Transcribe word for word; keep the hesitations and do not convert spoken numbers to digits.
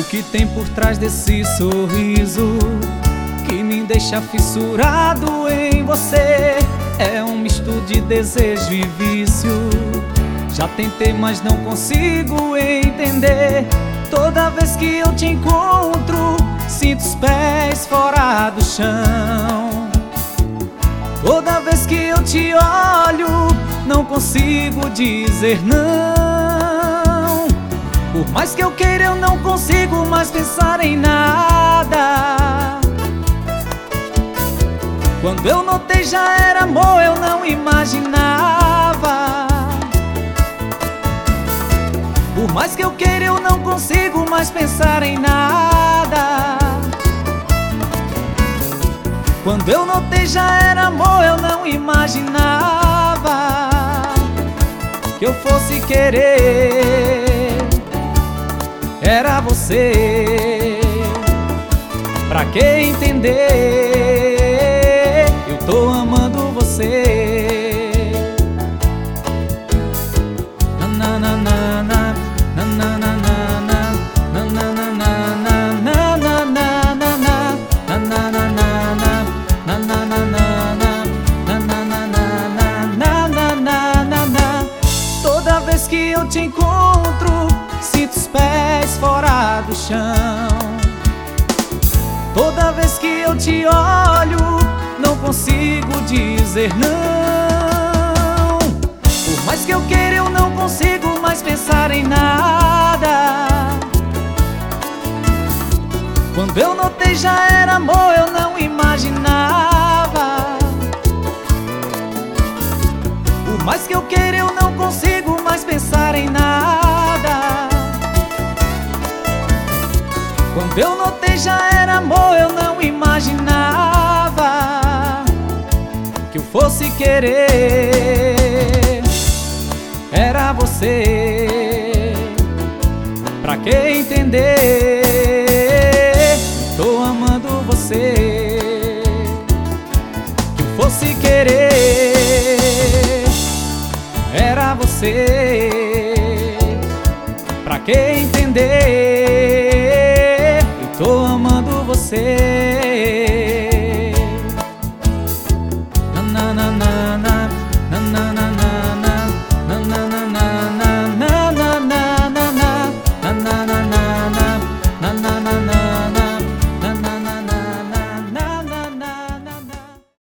que tem por trás desse sorriso que me deixa fissurado em você? É um misto de desejo e vício. Já tentei, mas não consigo entender. Toda vez que eu te encontro, sinto os pés fora do chão. Toda vez que eu te olho, não consigo dizer não. Por mais que eu queira, eu não consigo mais pensar em nada. Quando eu notei já era amor, eu não imaginava. Por mais que eu queira, eu não consigo mais pensar em nada. Quando eu notei já era amor, eu não imaginava que eu fosse querer. Era você. Pra que entender? Eu tô amando você. Na na na na na na na na na na na. Toda vez que eu te encontro, sinto os pés fora do chão. Toda vez que eu te olho, não consigo dizer não. Por mais que eu queira, eu não consigo mais pensar em nada. Quando eu notei já era amor, eu não imaginava. Por mais que eu queira, eu não consigo mais pensar em nada. Quando eu notei já era amor, eu não imaginava que eu fosse querer. Era você. Pra que entender? Tô amando você. Que eu fosse querer. Era você. Pra que entender?